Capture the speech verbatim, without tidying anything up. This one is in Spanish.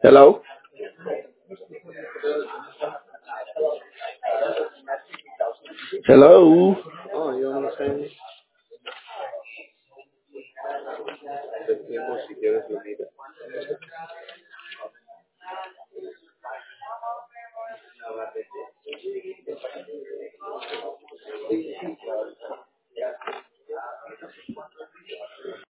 Hello. Hello. Oh, you understand? El tiempo si quieres lo mira.